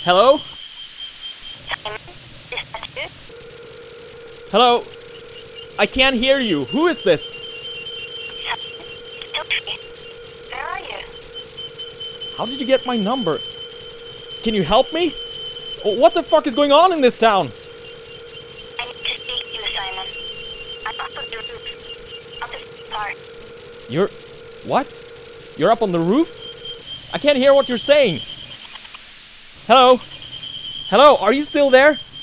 Hello? Simon, is that you? Hello? I can't hear you. Who is this? Sophie, where are you? How did you get my number? Can you help me? What the fuck is going on in this town? I need to speak to you, Simon. I'm up on the roof. Up in the park. You're... What? You're up on the roof? I can't hear what you're saying. Hello? Hello, are you still there?